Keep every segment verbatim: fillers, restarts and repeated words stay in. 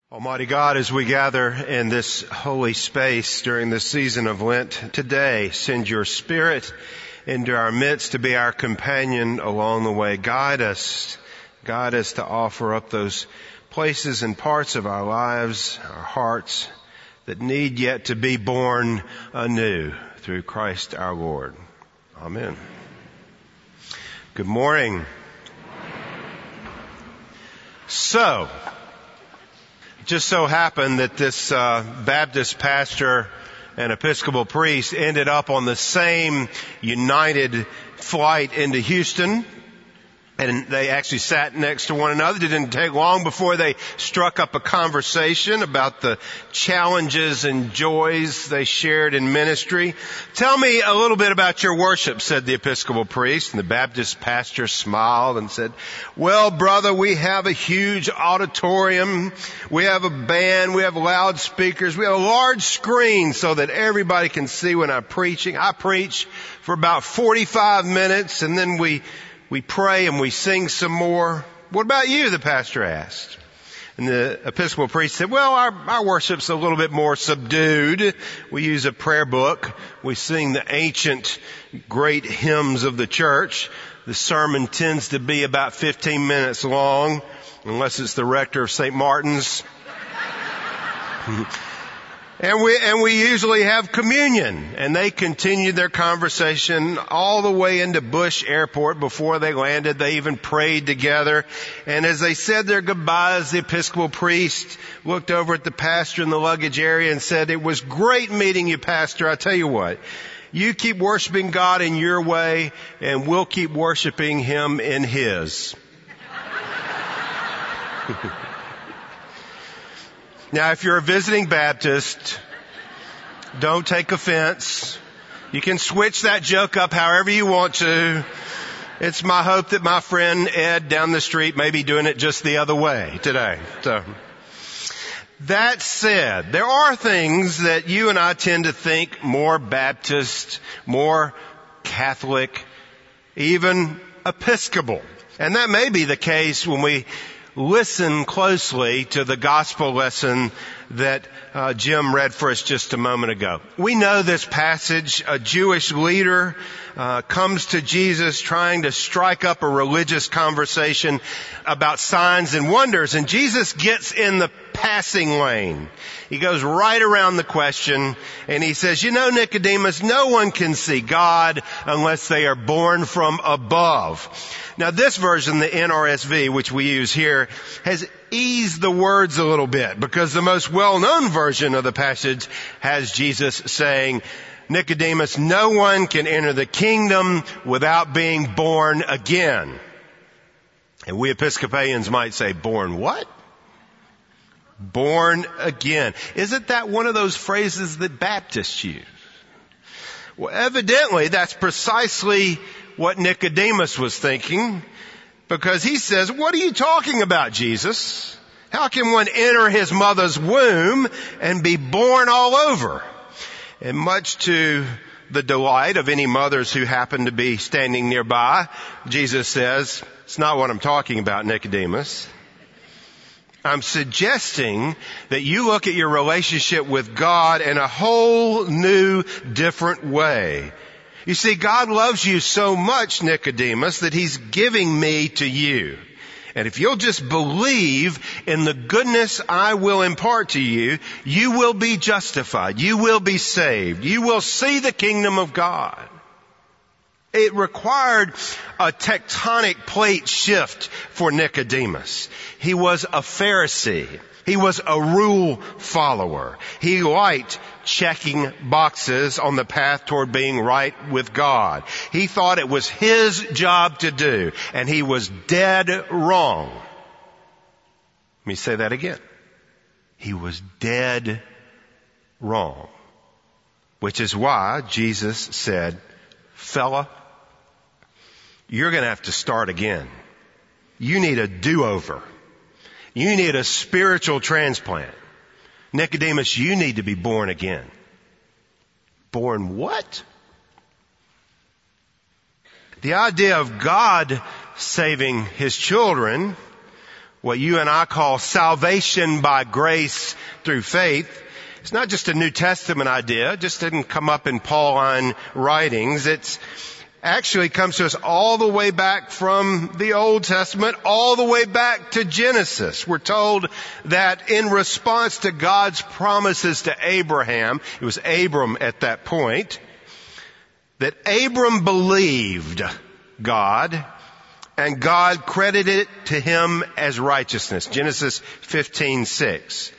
Almighty God, as we gather in this holy space during the season of Lent today, send your Spirit into our midst to be our companion along the way. Guide us, guide us to offer up those places and parts of our lives, our hearts, that need yet to be born anew through Christ our Lord. Amen. Good morning. So, just so happened that this uh, Baptist pastor and Episcopal priest ended up on the same United flight into Houston, and they actually sat next to one another. It didn't take long before they struck up a conversation about the challenges and joys they shared in ministry. Tell me a little bit about your worship, said the Episcopal priest, and the Baptist pastor smiled and said, well, brother, we have a huge auditorium, we have a band, we have loudspeakers, we have a large screen so that everybody can see when I'm preaching. I preach for about forty-five minutes, and then we We pray and we sing some more. What about you? The pastor asked. And the Episcopal priest said, well, our, our worship's a little bit more subdued. We use a prayer book. We sing the ancient great hymns of the church. The sermon tends to be about fifteen minutes long, unless it's the rector of Saint Martin's. And we, and we usually have communion. And they continued their conversation all the way into Bush Airport. Before they landed, they even prayed together. And as they said their goodbyes, the Episcopal priest looked over at the pastor in the luggage area and said, it was great meeting you, pastor. I tell you what, you keep worshiping God in your way, and we'll keep worshiping Him in His. Now, if you're a visiting Baptist, don't take offense. You can switch that joke up however you want to. It's my hope that my friend Ed down the street may be doing it just the other way today. So, that said, there are things that you and I tend to think more Baptist, more Catholic, even Episcopal. And that may be the case when we listen closely to the gospel lesson that uh, Jim read for us just a moment ago. We know this passage. A Jewish leader uh, comes to Jesus trying to strike up a religious conversation about signs and wonders, and Jesus gets in the passing lane. He goes right around the question, and he says, you know, Nicodemus, no one can see God unless they are born from above. Now, this version, the N R S V, which we use here, has eased the words a little bit, because the most well-known version of the passage has Jesus saying, Nicodemus, no one can enter the kingdom without being born again. And we Episcopalians might say, born what? Born again. Isn't that one of those phrases that Baptists use? Well, evidently, that's precisely what Nicodemus was thinking, because he says, what are you talking about, Jesus? How can one enter his mother's womb and be born all over? And much to the delight of any mothers who happen to be standing nearby, Jesus says, it's not what I'm talking about, Nicodemus. I'm suggesting that you look at your relationship with God in a whole new, different way. You see, God loves you so much, Nicodemus, that He's giving me to you. And if you'll just believe in the goodness I will impart to you, you will be justified. You will be saved. You will see the kingdom of God. It required a tectonic plate shift for Nicodemus. He was a Pharisee. He was a rule follower. He liked checking boxes on the path toward being right with God. He thought it was his job to do, and he was dead wrong. Let me say that again. He was dead wrong. Which is why Jesus said, fella, you're going to have to start again. You need a do-over. You need a spiritual transplant. Nicodemus, you need to be born again. Born what? The idea of God saving His children what you and I call salvation by grace through faith, it's not just a New Testament idea. It just didn't come up in Pauline writings. It's actually comes to us all the way back from the Old Testament, all the way back to Genesis. We're told that in response to God's promises to Abraham, it was Abram at that point, that Abram believed God, and God credited it to him as righteousness. Genesis fifteen six.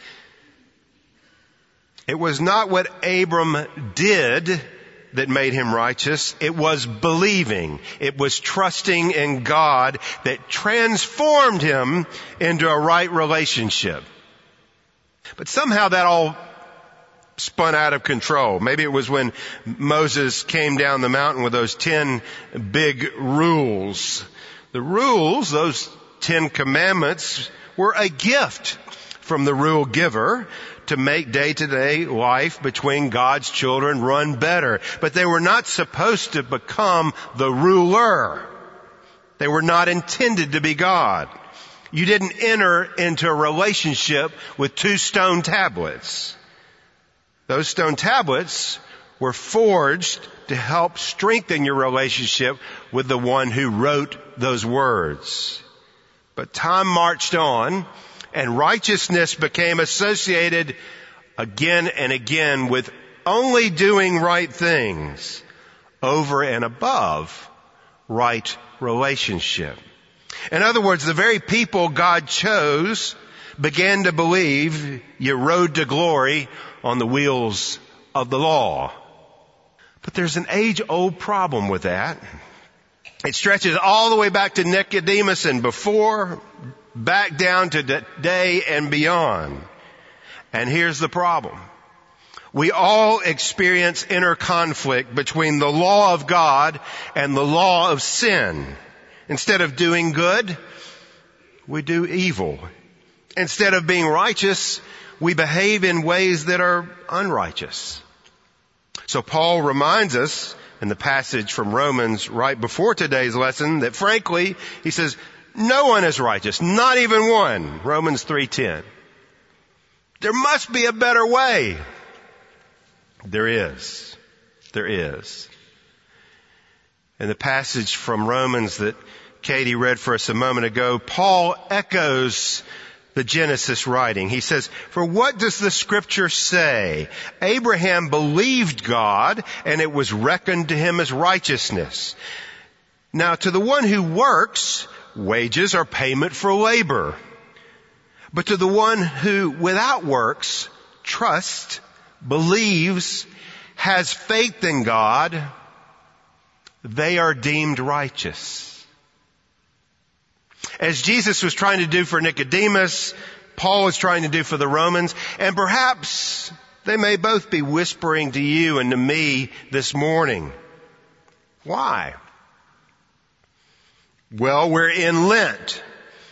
It was not what Abram did that made him righteous. It was believing. It was trusting in God that transformed him into a right relationship. But somehow that all spun out of control. Maybe it was when Moses came down the mountain with those ten big rules. The rules, those ten commandments, were a gift from the rule giver to make day-to-day life between God's children run better. But they were not supposed to become the ruler. They were not intended to be God. You didn't enter into a relationship with two stone tablets. Those stone tablets were forged to help strengthen your relationship with the one who wrote those words. But time marched on, and righteousness became associated again and again with only doing right things over and above right relationship. In other words, the very people God chose began to believe you rode to glory on the wheels of the law. But there's an age-old problem with that. It stretches all the way back to Nicodemus and before, back down to today and beyond. And here's the problem. We all experience inner conflict between the law of God and the law of sin. Instead of doing good, we do evil. Instead of being righteous, we behave in ways that are unrighteous. So Paul reminds us in the passage from Romans right before today's lesson that frankly, he says, no one is righteous, not even one. Romans three ten. There must be a better way. There is. There is. In the passage from Romans that Katie read for us a moment ago, Paul echoes the Genesis writing. He says, for what does the scripture say? Abraham believed God, and it was reckoned to him as righteousness. Now, to the one who works, wages are payment for labor. But to the one who, without works, trusts, believes, has faith in God, they are deemed righteous. As Jesus was trying to do for Nicodemus, Paul was trying to do for the Romans, and perhaps they may both be whispering to you and to me this morning. Why? Well, we're in Lent.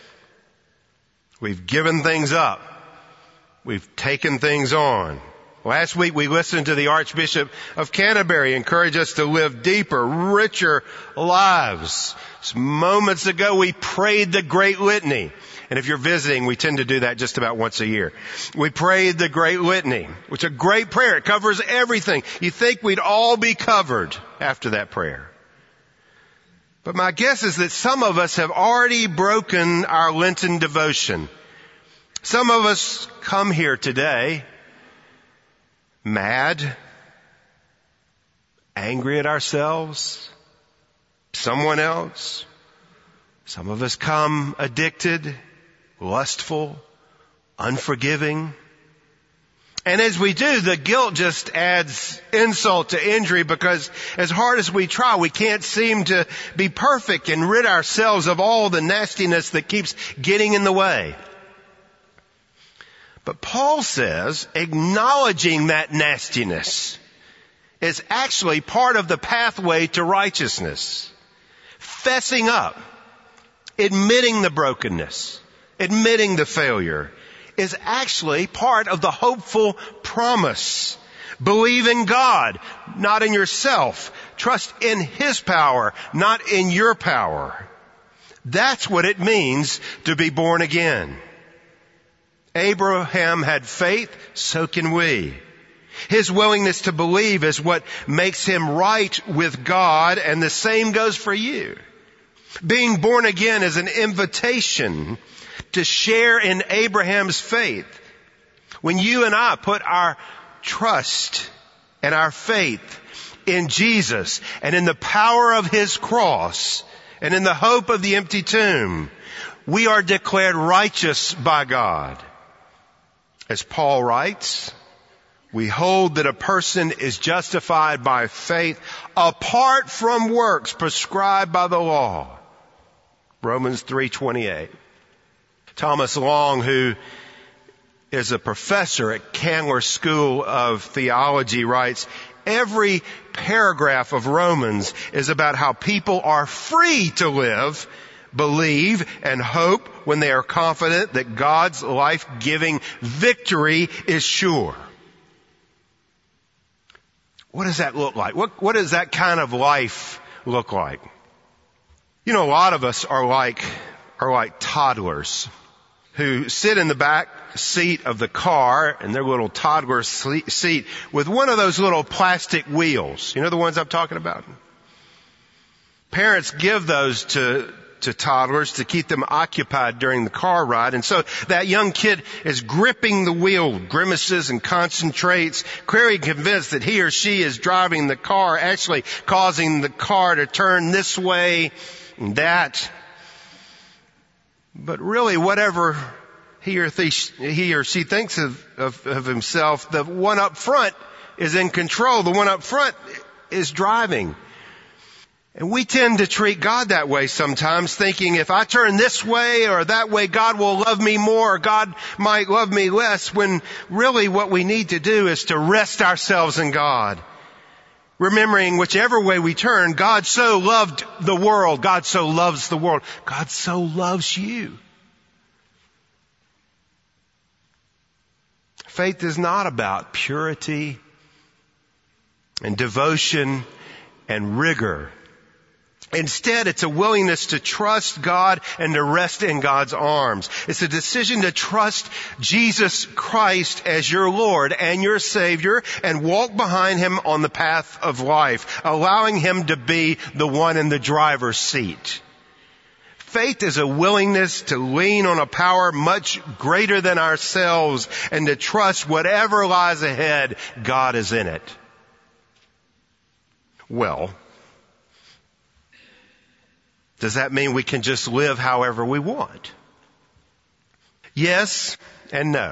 We've given things up. We've taken things on. Last week we listened to the Archbishop of Canterbury encourage us to live deeper, richer lives. Some moments ago we prayed the Great Litany. And if you're visiting, we tend to do that just about once a year. We prayed the Great Litany, which is a great prayer. It covers everything. You think we'd all be covered after that prayer. But my guess is that some of us have already broken our Lenten devotion. Some of us come here today mad, angry at ourselves, someone else. Some of us come addicted, lustful, unforgiving. And as we do, the guilt just adds insult to injury because as hard as we try, we can't seem to be perfect and rid ourselves of all the nastiness that keeps getting in the way. But Paul says acknowledging that nastiness is actually part of the pathway to righteousness. Fessing up, admitting the brokenness, admitting the failure is actually part of the hopeful promise. Believe in God, not in yourself. Trust in His power, not in your power. That's what it means to be born again. Abraham had faith, so can we. His willingness to believe is what makes him right with God, and the same goes for you. Being born again is an invitation to share in Abraham's faith. When you and I put our trust and our faith in Jesus and in the power of His cross and in the hope of the empty tomb, we are declared righteous by God. As Paul writes, we hold that a person is justified by faith apart from works prescribed by the law. Romans three twenty-eight. Thomas Long, who is a professor at Candler School of Theology, writes, every paragraph of Romans is about how people are free to live, believe, and hope when they are confident that God's life-giving victory is sure. What does that look like? What, what does that kind of life look like? You know, a lot of us are like, are like toddlers who sit in the back seat of the car in their little toddler seat with one of those little plastic wheels. You know the ones I'm talking about? Parents give those to, to toddlers to keep them occupied during the car ride. And so that young kid is gripping the wheel, grimaces and concentrates, clearly convinced that he or she is driving the car, actually causing the car to turn this way and that. But really, whatever he or, th- he or she thinks of, of, of himself, the one up front is in control. The one up front is driving. And we tend to treat God that way sometimes, thinking if I turn this way or that way, God will love me more or God might love me less, when really what we need to do is to rest ourselves in God. Remembering whichever way we turn, God so loved the world. God so loves the world. God so loves you. Faith is not about purity and devotion and rigor. Instead, it's a willingness to trust God and to rest in God's arms. It's a decision to trust Jesus Christ as your Lord and your Savior and walk behind Him on the path of life, allowing Him to be the one in the driver's seat. Faith is a willingness to lean on a power much greater than ourselves and to trust whatever lies ahead, God is in it. Well, does that mean we can just live however we want? Yes and no.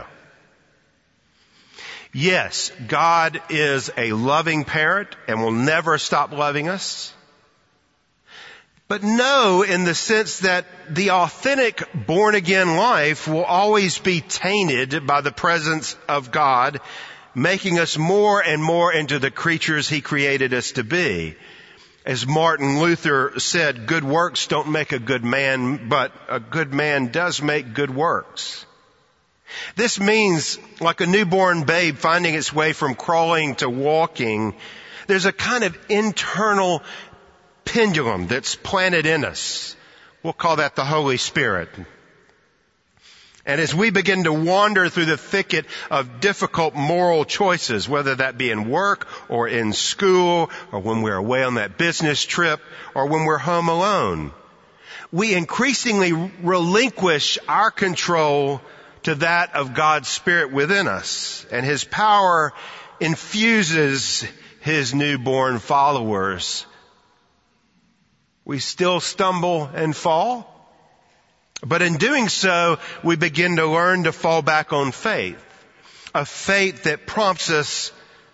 Yes, God is a loving parent and will never stop loving us. But no, in the sense that the authentic born-again life will always be tainted by the presence of God, making us more and more into the creatures He created us to be. As Martin Luther said, good works don't make a good man, but a good man does make good works. This means, like a newborn babe finding its way from crawling to walking, there's a kind of internal pendulum that's planted in us. We'll call that the Holy Spirit. And as we begin to wander through the thicket of difficult moral choices, whether that be in work or in school or when we're away on that business trip or when we're home alone, we increasingly relinquish our control to that of God's Spirit within us. And His power infuses His newborn followers. We still stumble and fall. But in doing so, we begin to learn to fall back on faith. A faith that prompts us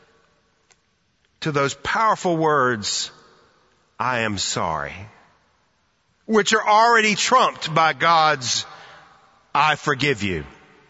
to those powerful words, I am sorry, which are already trumped by God's, I forgive you.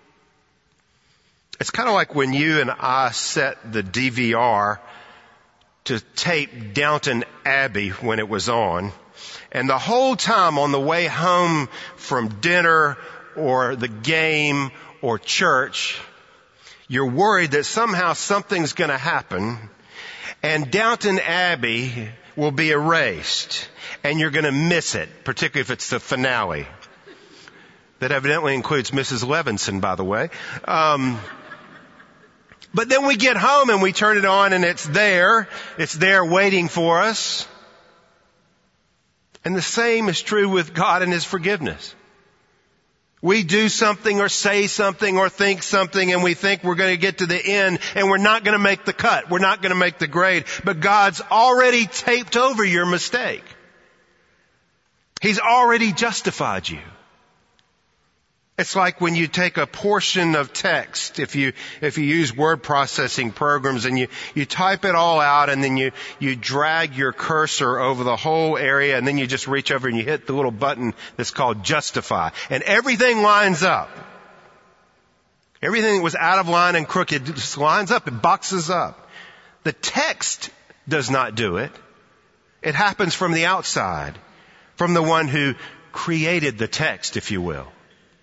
It's kind of like when you and I set the D V R to tape Downton Abbey when it was on. And the whole time on the way home from dinner or the game or church, you're worried that somehow something's going to happen. and Downton Abbey will be erased, and you're going to miss it, particularly if it's the finale. That evidently includes Missus Levinson, by the way. Um, but then we get home and we turn it on and it's there. It's there waiting for us. And the same is true with God and His forgiveness. We do something or say something or think something and we think we're going to get to the end and we're not going to make the cut. We're not going to make the grade. But God's already taped over your mistake. He's already justified you. It's like when you take a portion of text, if you, if you use word processing programs and you, you type it all out and then you, you drag your cursor over the whole area and then you just reach over and you hit the little button that's called justify. And everything lines up. Everything that was out of line and crooked just lines up. It boxes up. The text does not do it. It happens from the outside, from the one who created the text, if you will.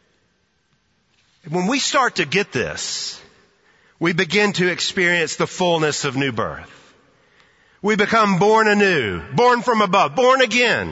When we start to get this, we begin to experience the fullness of new birth. We become born anew, born from above, born again.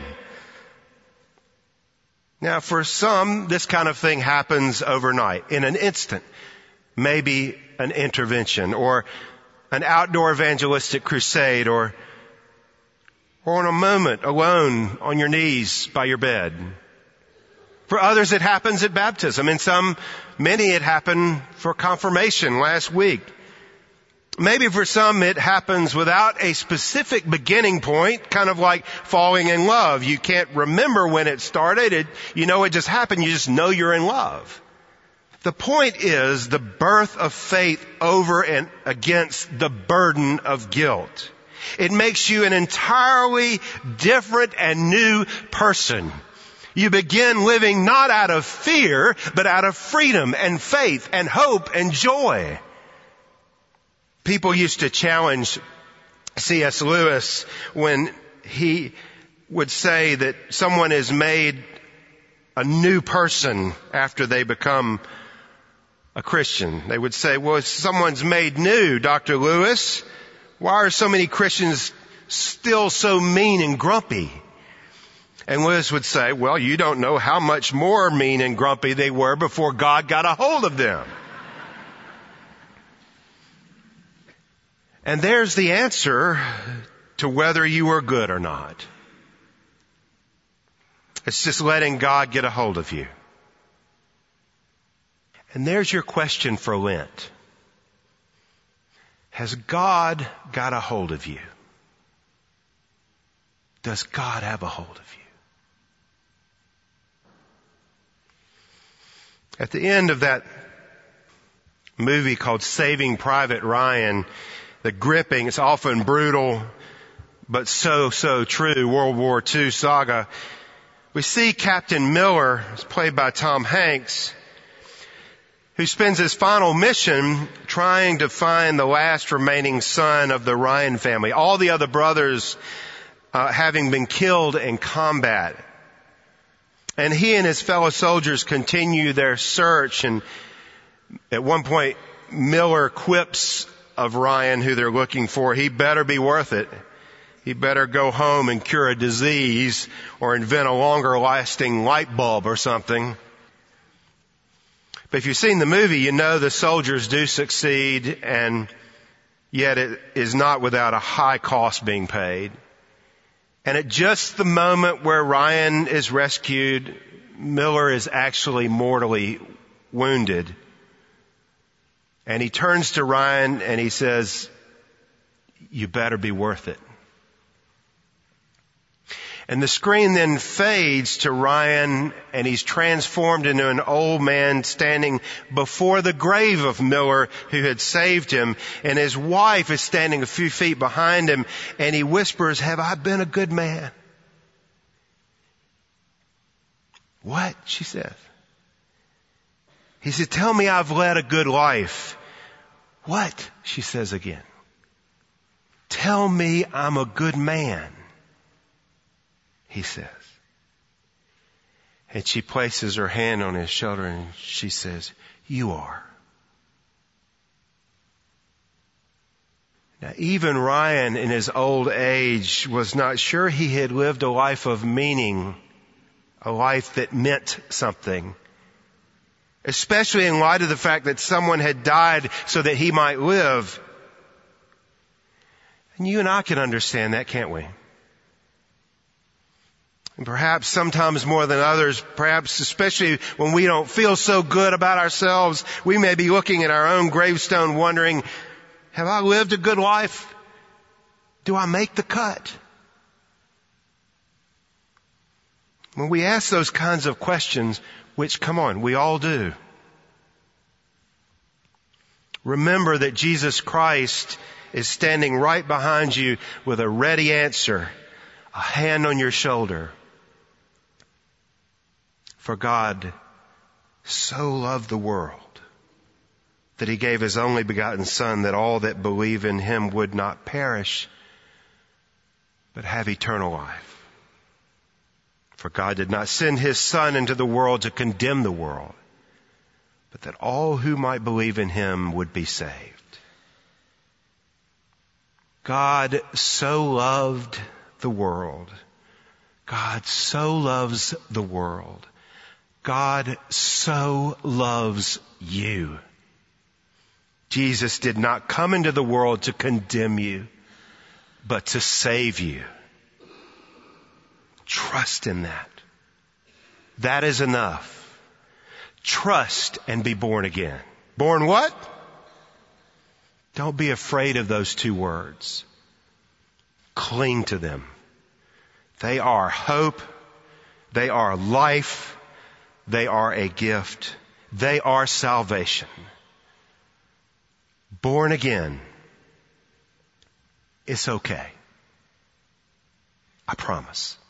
Now, for some, this kind of thing happens overnight, in an instant. Maybe an intervention or an outdoor evangelistic crusade or, or in a moment alone on your knees by your bed. For others, it happens at baptism. In some, many, it happened for confirmation last week. Maybe for some, it happens without a specific beginning point, kind of like falling in love. You can't remember when it started. It, you know it just happened. You just know you're in love. The point is the birth of faith over and against the burden of guilt. It makes you an entirely different and new person. You begin living not out of fear, but out of freedom and faith and hope and joy. People used to challenge C S Lewis when he would say that someone is made a new person after they become a Christian. They would say, well, if someone's made new, Doctor Lewis, why are so many Christians still so mean and grumpy? And Lewis would say, well, you don't know how much more mean and grumpy they were before God got a hold of them. And there's the answer to whether you are good or not. It's just letting God get a hold of you. And there's your question for Lent. Has God got a hold of you? Does God have a hold of you? At the end of that movie called Saving Private Ryan, the gripping, it's often brutal, but so, so true, World War Two saga, we see Captain Miller, who's played by Tom Hanks, who spends his final mission trying to find the last remaining son of the Ryan family, all the other brothers uh, having been killed in combat. And he and his fellow soldiers continue their search, and at one point Miller quips of Ryan, who they're looking for, he better be worth it. He better go home and cure a disease or invent a longer lasting light bulb or something. But if you've seen the movie, you know the soldiers do succeed, and yet it is not without a high cost being paid. And at just the moment where Ryan is rescued, Miller is actually mortally wounded. And he turns to Ryan and he says, you better be worth it. And the screen then fades to Ryan, and he's transformed into an old man standing before the grave of Miller, who had saved him. And his wife is standing a few feet behind him, and he whispers, have I been a good man? What? She says. He said, tell me I've led a good life. What? She says again. Tell me I'm a good man. He says. And she places her hand on his shoulder and she says, you are. Now, even Ryan in his old age was not sure he had lived a life of meaning, a life that meant something, especially in light of the fact that someone had died so that he might live. And you and I can understand that, can't we? And perhaps sometimes more than others, perhaps especially when we don't feel so good about ourselves, we may be looking at our own gravestone wondering, have I lived a good life? Do I make the cut? When we ask those kinds of questions, which, come on, we all do, remember that Jesus Christ is standing right behind you with a ready answer, a hand on your shoulder. For God so loved the world that he gave his only begotten Son, that all that believe in him would not perish, but have eternal life. For God did not send his Son into the world to condemn the world, but that all who might believe in him would be saved. God so loved the world. God so loves the world. God so loves you. Jesus did not come into the world to condemn you, but to save you. Trust in that. That is enough. Trust and be born again. Born what? Don't be afraid of those two words. Cling to them. They are hope. They are life. They are a gift. They are salvation. Born again. It's okay. I promise.